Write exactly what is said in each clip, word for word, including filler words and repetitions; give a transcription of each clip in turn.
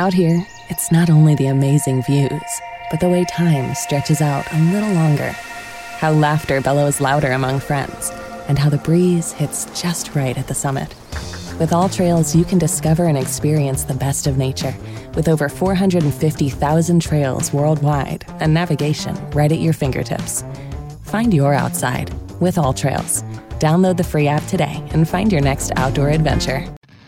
Out here, it's not only the amazing views, but the way time stretches out a little longer. How laughter bellows louder among friends, and how the breeze hits just right at the summit. With All Trails, you can discover and experience the best of nature, with over four hundred fifty thousand trails worldwide and navigation right at your fingertips. Find your outside with All Trails. Download the free app today and find your next outdoor adventure.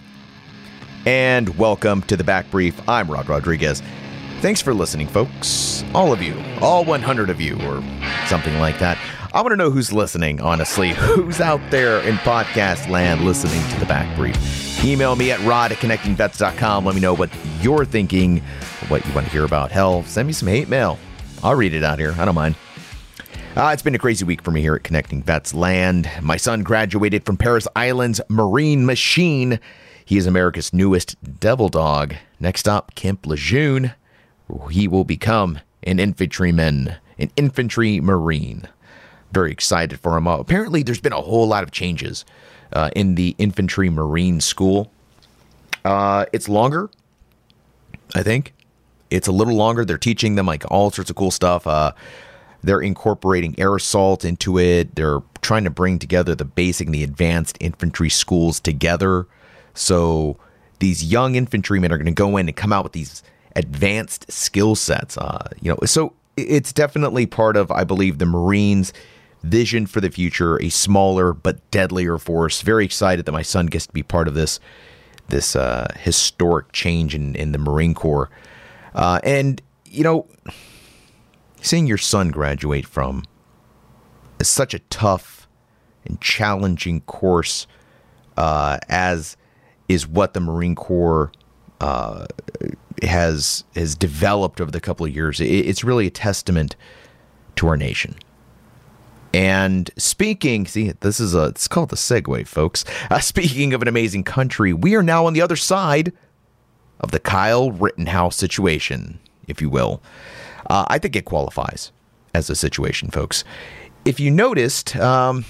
And welcome to the Back Brief. I'm Rod Rodriguez. Thanks for listening, folks. All of you, all one hundred of you, or something like that. I want to know who's listening, honestly. Who's out there in podcast land listening to the Back Brief? Email me at rod at connecting vets dot com. Let me know what you're thinking, what you want to hear about. Hell, send me some hate mail. I'll read it out here. I don't mind. Uh, it's been a crazy week for me here at Connecting Vets Land. My son graduated from Parris Island's Marine Machine. He is America's newest devil dog. Next up, Kemp Lejeune. He will become an infantryman, an infantry marine. Very excited for him. Uh, apparently, there's been a whole lot of changes uh, in the infantry marine school. Uh, it's longer, I think. It's a little longer. They're teaching them like all sorts of cool stuff. Uh, they're incorporating air assault into it. They're trying to bring together the basic and the advanced infantry schools together. So these young infantrymen are going to go in and come out with these advanced skill sets. Uh, you know, so it's definitely part of, I believe, the Marines' vision for the future, a smaller but deadlier force. Very excited that my son gets to be part of this this uh, historic change in, in the Marine Corps. Uh, and, you know, seeing your son graduate from is such a tough and challenging course uh, as is what the Marine Corps uh, has has developed over the couple of years. It, it's really a testament to our nation. And speaking, see, this is a, it's called the segue, folks. Uh, speaking of an amazing country, we are now on the other side of the Kyle Rittenhouse situation, if you will. Uh, I think it qualifies as a situation, folks. If you noticed, um,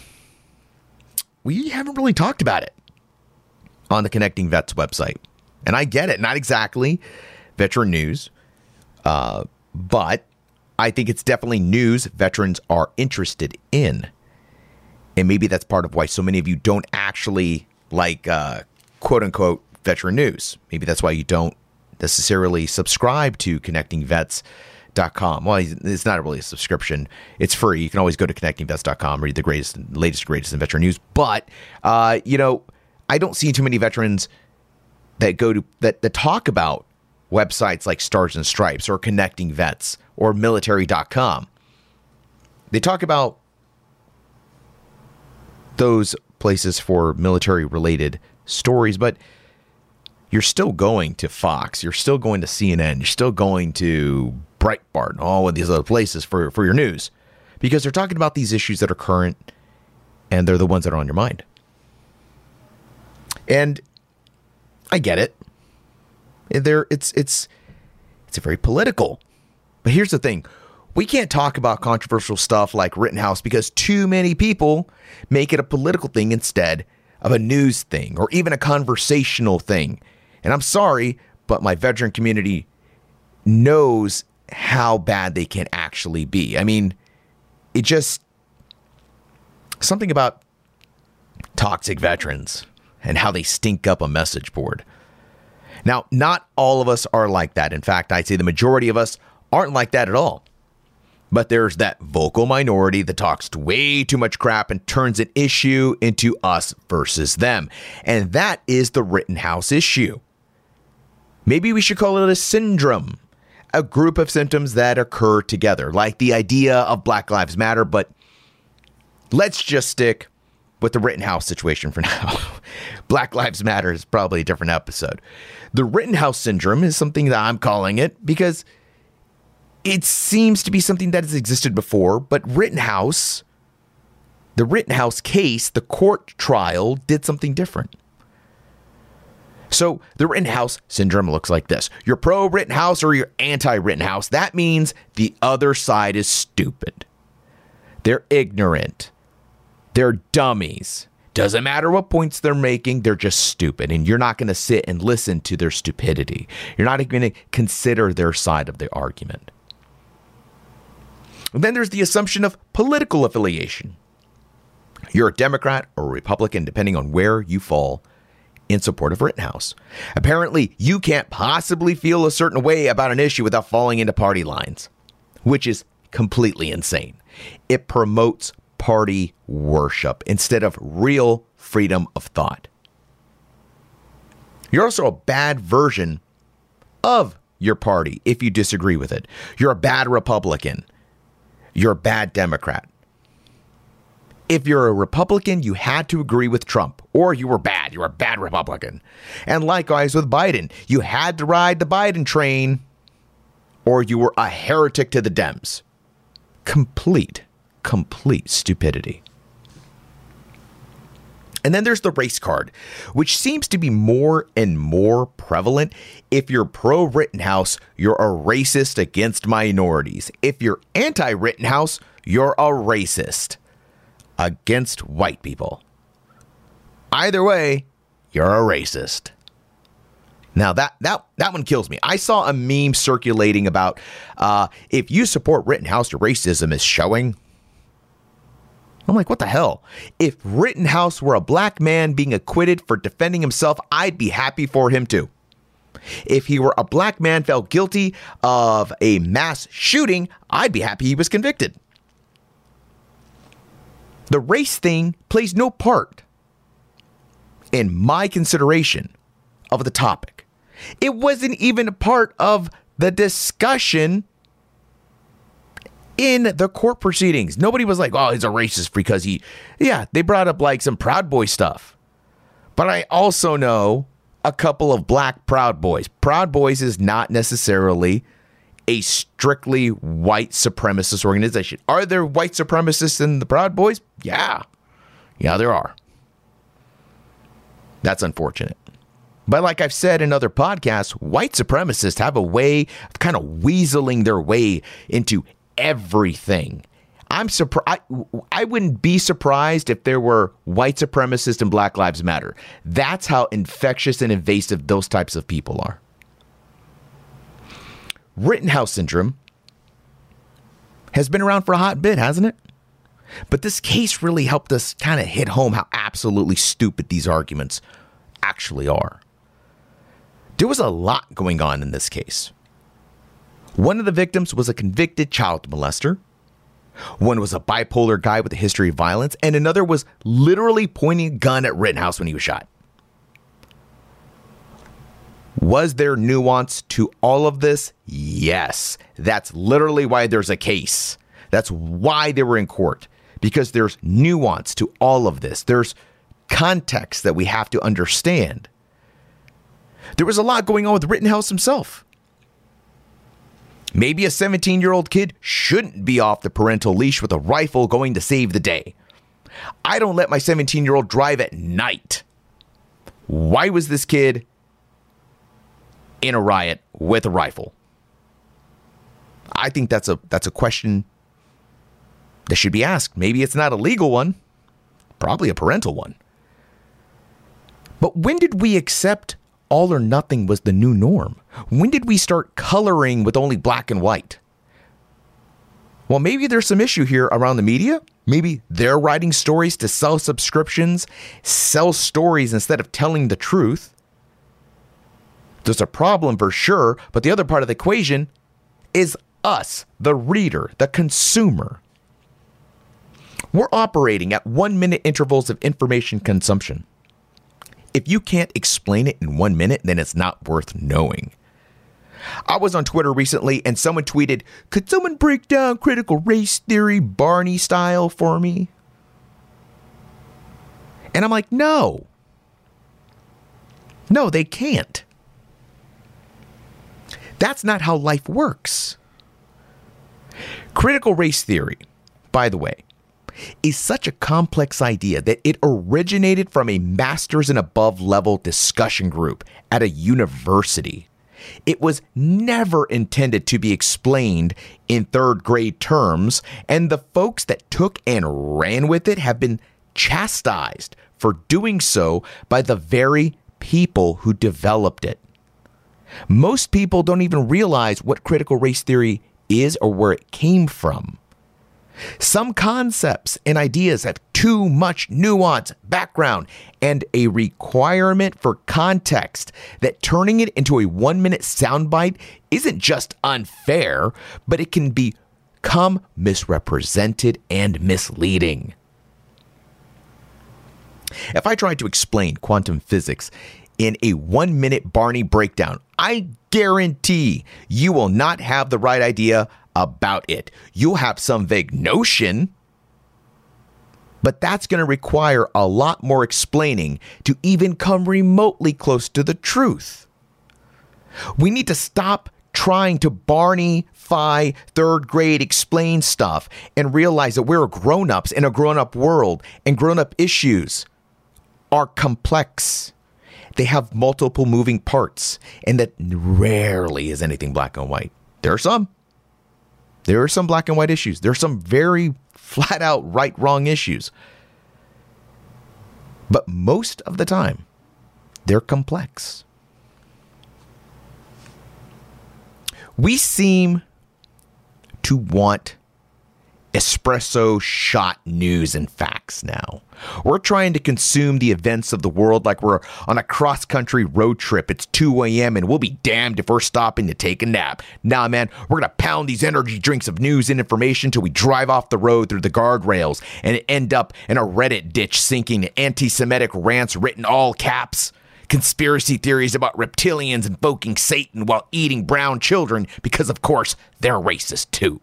we haven't really talked about it on the Connecting Vets website. And I get it, not exactly veteran news, uh, but I think it's definitely news veterans are interested in. And maybe that's part of why so many of you don't actually like, uh, quote unquote, veteran news. Maybe that's why you don't necessarily subscribe to connecting vets dot com. Well, it's not really a subscription. It's free. You can always go to connecting vets dot com, read the greatest, latest, greatest in veteran news. But, uh, you know, I don't see too many veterans that go to, that, that talk about websites like Stars and Stripes or Connecting Vets or military dot com. They talk about those places for military-related stories, but you're still going to Fox, you're still going to C N N, you're still going to Breitbart and all of these other places for, for your news, because they're talking about these issues that are current, and they're the ones that are on your mind. And I get it. There, it's it's it's a very political. But here's the thing. We can't talk about controversial stuff like Rittenhouse because too many people make it a political thing instead of a news thing or even a conversational thing. And I'm sorry, but my veteran community knows how bad they can actually be. I mean, it just, something about toxic veterans and how they stink up a message board. Now, not all of us are like that. In fact, I'd say the majority of us aren't like that at all. But there's that vocal minority that talks way too much crap and turns an issue into us versus them. And that is the Rittenhouse issue. Maybe we should call it a syndrome, a group of symptoms that occur together, like the idea of Black Lives Matter. But let's just stick with the Rittenhouse situation for now. Black Lives Matter is probably a different episode. The Rittenhouse syndrome is something that I'm calling it because it seems to be something that has existed before, but Rittenhouse, the Rittenhouse case, the court trial did something different. So the Rittenhouse syndrome looks like this. You're pro-Rittenhouse or you're anti-Rittenhouse. That means the other side is stupid. They're ignorant. They're dummies. Doesn't matter what points they're making, they're just stupid. And you're not going to sit and listen to their stupidity. You're not going to consider their side of the argument. And then there's the assumption of political affiliation. You're a Democrat or a Republican, depending on where you fall in support of Rittenhouse. Apparently, you can't possibly feel a certain way about an issue without falling into party lines, which is completely insane. It promotes party worship instead of real freedom of thought. You're also a bad version of your party if you disagree with it. You're a bad Republican. You're a bad Democrat. If you're a Republican, you had to agree with Trump, or you were bad. You were a bad Republican. And likewise with Biden, you had to ride the Biden train, or you were a heretic to the Dems. Complete, complete stupidity. And then there's the race card, which seems to be more and more prevalent. If you're pro-Rittenhouse, you're a racist against minorities. If you're anti-Rittenhouse, you're a racist against white people. Either way, you're a racist. Now, that that that one kills me. I saw a meme circulating about uh, if you support Rittenhouse, your racism is showing. I'm like, what the hell? If Rittenhouse were a black man being acquitted for defending himself, I'd be happy for him too. If he were a black man found guilty of a mass shooting, I'd be happy he was convicted. The race thing plays no part in my consideration of the topic. It wasn't even a part of the discussion in the court proceedings. Nobody was like, oh, he's a racist because he, yeah, they brought up like some Proud Boy stuff. But I also know a couple of black Proud Boys. Proud Boys is not necessarily a strictly white supremacist organization. Are there white supremacists in the Proud Boys? Yeah. Yeah, there are. That's unfortunate. But like I've said in other podcasts, white supremacists have a way of kind of weaseling their way into everything. I'm surprised. I wouldn't be surprised if there were white supremacists and Black Lives Matter. That's how infectious and invasive those types of people are. Rittenhouse syndrome has been around for a hot bit, hasn't it? But this case really helped us kind of hit home how absolutely stupid these arguments actually are. There was a lot going on in this case. One of the victims was a convicted child molester. One was a bipolar guy with a history of violence, and another was literally pointing a gun at Rittenhouse when he was shot. Was there nuance to all of this? Yes. That's literally why there's a case. That's why they were in court, because there's nuance to all of this. There's context that we have to understand. There was a lot going on with Rittenhouse himself. Maybe a seventeen-year-old kid shouldn't be off the parental leash with a rifle going to save the day. I don't let my seventeen-year-old drive at night. Why was this kid in a riot with a rifle? I think that's a that's a question that should be asked. Maybe it's not a legal one, probably a parental one. But when did we accept all or nothing was the new norm? When did we start coloring with only black and white? Well, maybe there's some issue here around the media. Maybe they're writing stories to sell subscriptions, sell stories instead of telling the truth. There's a problem for sure, but the other part of the equation is us, the reader, the consumer. We're operating at one-minute intervals of information consumption. If you can't explain it in one minute, then it's not worth knowing. I was on Twitter recently and someone tweeted, could someone break down critical race theory Barney style for me? And I'm like, no. No, they can't. That's not how life works. Critical race theory, by the way, is such a complex idea that it originated from a master's and above level discussion group at a university. It was never intended to be explained in third grade terms, and the folks that took and ran with it have been chastised for doing so by the very people who developed it. Most people don't even realize what critical race theory is or where it came from. Some concepts and ideas have too much nuance, background, and a requirement for context that turning it into a one-minute soundbite isn't just unfair, but it can become misrepresented and misleading. If I tried to explain quantum physics in a one-minute Barney breakdown, I guarantee you will not have the right idea about it. You'll have some vague notion, but that's going to require a lot more explaining to even come remotely close to the truth. We need to stop trying to Barney-fy third grade explain stuff and realize that we're grown-ups in a grown-up world, and grown-up issues are complex. They have multiple moving parts, and that rarely is anything black and white. There are some. There are some black and white issues. There are some very flat out right wrong issues. But most of the time, they're complex. We seem to want espresso shot news and facts now. We're trying to consume the events of the world like we're on a cross-country road trip. It's two a.m. and we'll be damned if we're stopping to take a nap. Nah, man, we're going to pound these energy drinks of news and information till we drive off the road through the guardrails and end up in a Reddit ditch sinking anti-Semitic rants written all caps, conspiracy theories about reptilians invoking Satan while eating brown children because, of course, they're racist too.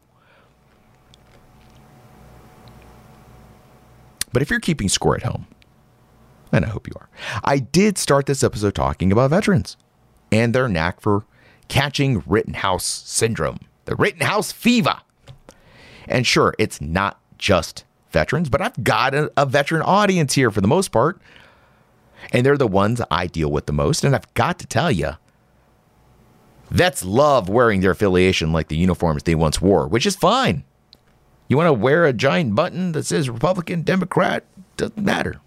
But if you're keeping score at home, and I hope you are, I did start this episode talking about veterans and their knack for catching Rittenhouse syndrome, the Rittenhouse fever. And sure, it's not just veterans, but I've got a, a veteran audience here for the most part, and they're the ones I deal with the most. And I've got to tell you, vets love wearing their affiliation like the uniforms they once wore, which is fine. You want to wear a giant button that says Republican, Democrat, doesn't matter.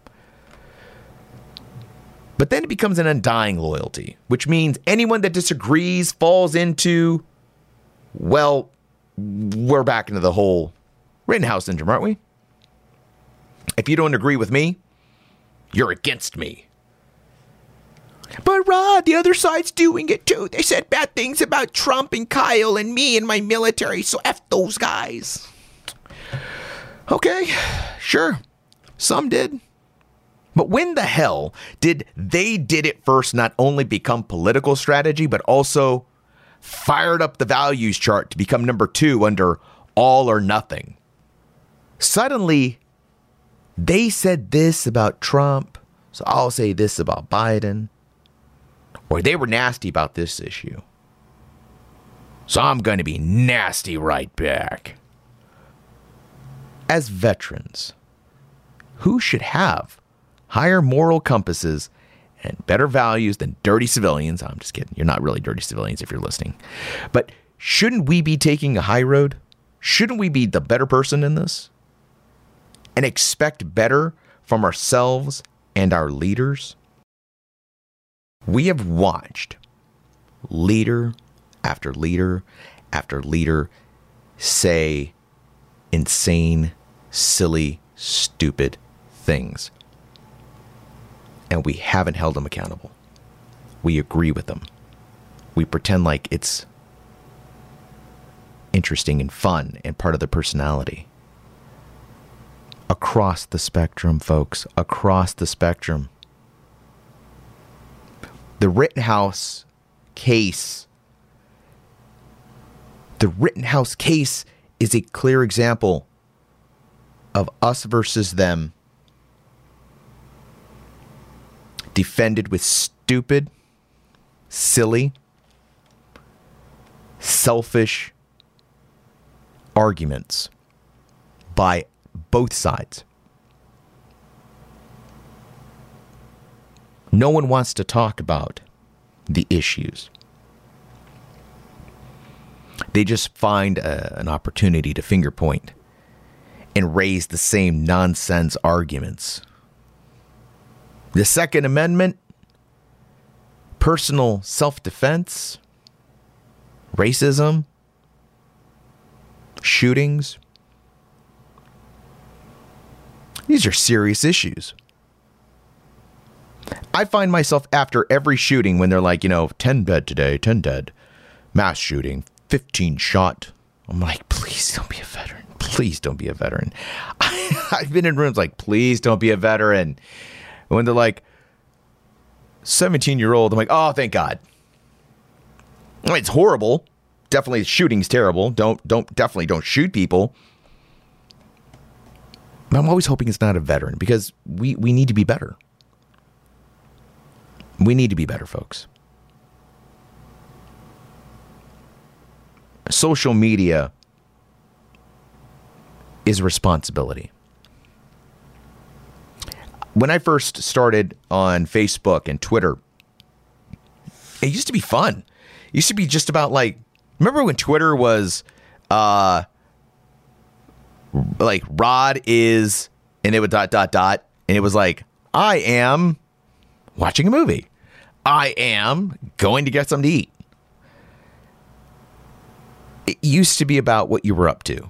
But then it becomes an undying loyalty, which means anyone that disagrees falls into, well, we're back into the whole Rittenhouse syndrome, aren't we? If you don't agree with me, you're against me. But Rod, the other side's doing it too. They said bad things about Trump and Kyle and me and my military, so F those guys. Okay, sure. Some did. But when the hell did they did it first not only become political strategy, but also fired up the values chart to become number two under all or nothing? Suddenly, they said this about Trump, so I'll say this about Biden. Or they were nasty about this issue, so I'm going to be nasty right back. As veterans, who should have higher moral compasses and better values than dirty civilians? I'm just kidding. You're not really dirty civilians if you're listening. But shouldn't we be taking a high road? Shouldn't we be the better person in this? And expect better from ourselves and our leaders? We have watched leader after leader after leader say insane, silly, stupid things. And we haven't held them accountable. We agree with them. We pretend like it's interesting and fun and part of their personality. Across the spectrum, folks. Across the spectrum. The Rittenhouse case. The Rittenhouse case is a clear example of us versus them, defended with stupid, silly, selfish arguments by both sides. No one wants to talk about the issues. They just find a, an opportunity to finger point and raise the same nonsense arguments The Second Amendment, personal self-defense, racism, shootings. These are serious issues. I find myself after every shooting when they're like, you know, ten dead today, ten dead, mass shooting, fifteen shot. I'm like, please don't be a veteran. Please don't be a veteran. I, I've been in rooms like, please don't be a veteran. When they're like, seventeen year old, I'm like, oh, thank God. I mean, it's horrible. Definitely shooting's terrible. Don't, don't, definitely don't shoot people. But I'm always hoping it's not a veteran because we, we need to be better. We need to be better, folks. Social media is a responsibility. When I first started on Facebook and Twitter, it used to be fun. It used to be just about like, remember when Twitter was uh, like Rod is, and it would dot, dot, dot. And it was like, I am watching a movie. I am going to get something to eat. It used to be about what you were up to.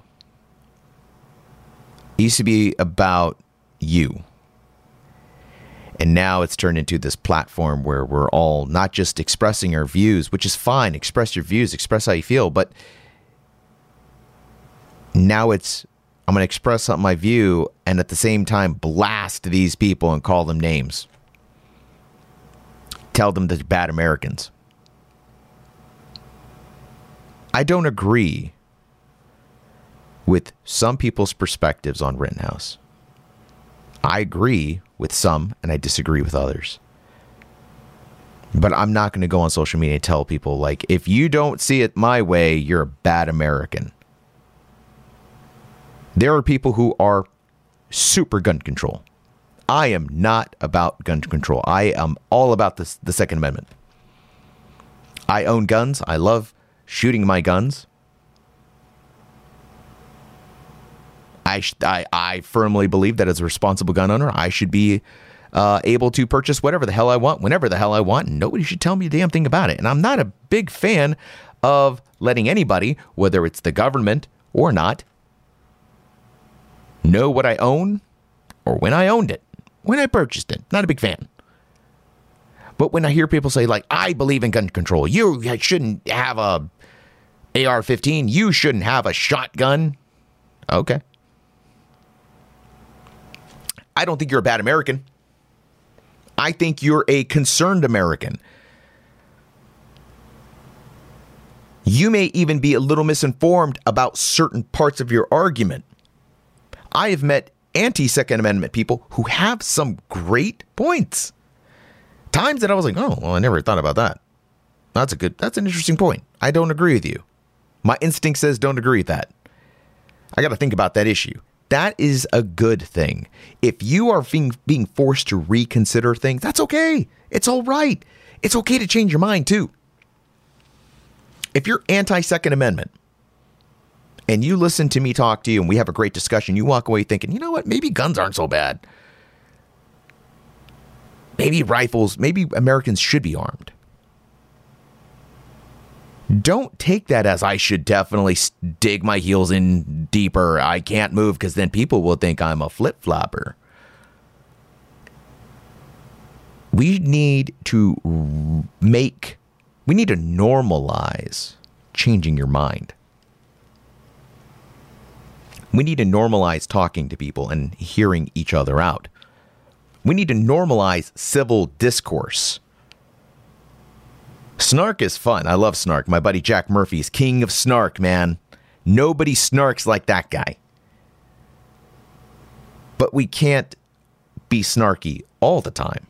It used to be about you. And now it's turned into this platform where we're all not just expressing our views, which is fine. Express your views, express how you feel. But now it's, I'm going to express my view and at the same time blast these people and call them names. Tell them they're bad Americans. I don't agree with some people's perspectives on Rittenhouse. I agree with some and I disagree with others. But I'm not going to go on social media and tell people, like, if you don't see it my way, you're a bad American. There are people who are super gun control. I am not about gun control. I am all about this, the Second Amendment. I own guns. I love shooting my guns. I, sh- I I firmly believe that as a responsible gun owner, I should be uh, able to purchase whatever the hell I want, whenever the hell I want, and nobody should tell me a damn thing about it. And I'm not a big fan of letting anybody, whether it's the government or not, know what I own or when I owned it, when I purchased it. Not a big fan. But when I hear people say, like, I believe in gun control, you shouldn't have a A R fifteen, you shouldn't have a shotgun. Okay. I don't think you're a bad American. I think you're a concerned American. You may even be a little misinformed about certain parts of your argument. I have met anti-Second Amendment people who have some great points. Times that I was like, oh, well, I never thought about that. That's a good, that's an interesting point. I don't agree with you. My instinct says don't agree with that. I got to think about that issue. That is a good thing. If you are being, being forced to reconsider things, that's okay. It's all right. It's okay to change your mind too. If you're anti-Second Amendment and you listen to me talk to you and we have a great discussion, you walk away thinking, you know what, maybe guns aren't so bad. Maybe rifles, maybe Americans should be armed. Don't take that as I should definitely dig my heels in deeper. I can't move because then people will think I'm a flip-flopper. We need to make, we need to normalize changing your mind. We need to normalize talking to people and hearing each other out. We need to normalize civil discourse. Snark is fun. I love snark. My buddy Jack Murphy is king of snark, man. Nobody snarks like that guy. But we can't be snarky all the time.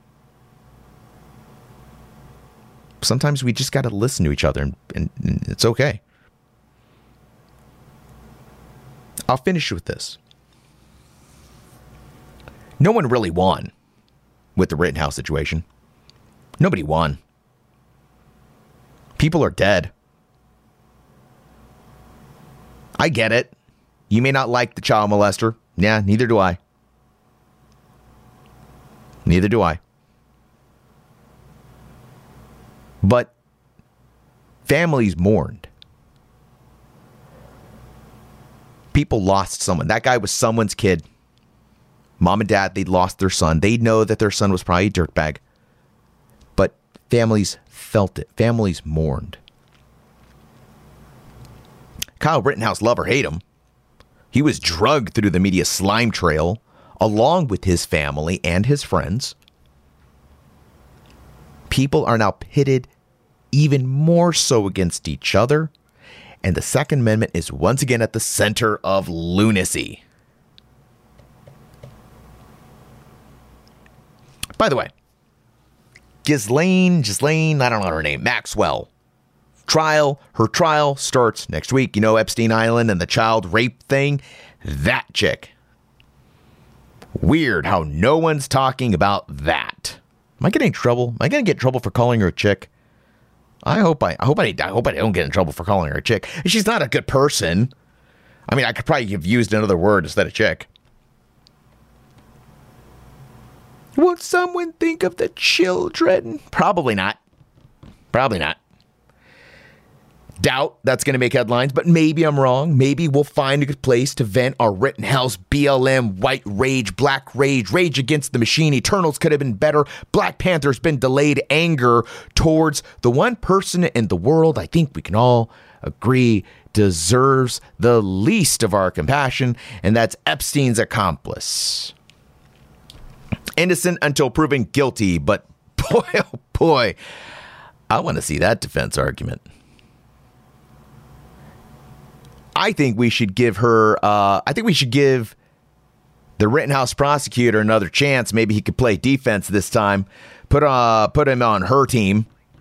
Sometimes we just got to listen to each other, and, and, and it's okay. I'll finish with this. No one really won with the Rittenhouse situation. Nobody won. People are dead. I get it. You may not like the child molester. Yeah, neither do I. Neither do I. But families mourned. People lost someone. That guy was someone's kid. Mom and dad, they lost their son. They know that their son was probably a dirtbag. But families felt it. Families mourned. Kyle Rittenhouse, love or hate him, he was drugged through the media slime trail along with his family and his friends. People are now pitted even more so against each other, and the Second Amendment is once again at the center of lunacy. By the way, Ghislaine, Ghislaine, I don't know her name, Maxwell, trial, her trial starts next week. You know, Epstein Island and the child rape thing, that chick. Weird how no one's talking about that. Am I getting in trouble? Am I going to get in trouble for calling her a chick? I hope I, I hope I, I hope I don't get in trouble for calling her a chick. She's not a good person. I mean, I could probably have used another word instead of chick. Will someone think of the children? Probably not. Probably not. Doubt that's going to make headlines, but maybe I'm wrong. Maybe we'll find a good place to vent our Rittenhouse, B L M, white rage, black rage, rage against the machine. Eternals could have been better. Black Panther's been delayed. Anger towards the one person in the world I think we can all agree deserves the least of our compassion, and that's Epstein's accomplice. Innocent until proven guilty, but boy, oh boy, I want to see that defense argument. I think we should give her, uh, I think we should give the Rittenhouse prosecutor another chance. Maybe he could play defense this time. Put, uh, put him on her team.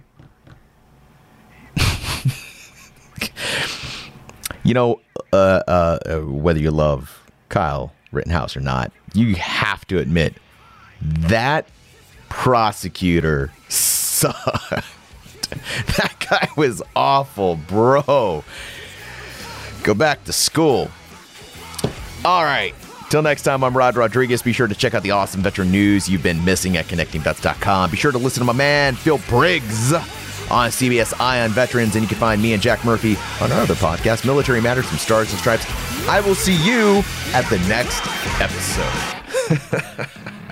You know, uh, uh, whether you love Kyle Rittenhouse or not, you have to admit that prosecutor sucked. That guy was awful, bro. Go back to school. All right. Till next time, I'm Rod Rodriguez. Be sure to check out the awesome veteran news you've been missing at connecting vets dot com. Be sure to listen to my man, Phil Briggs, on C B S Eye on Veterans. And you can find me and Jack Murphy on our other podcast, Military Matters from Stars and Stripes. I will see you at the next episode.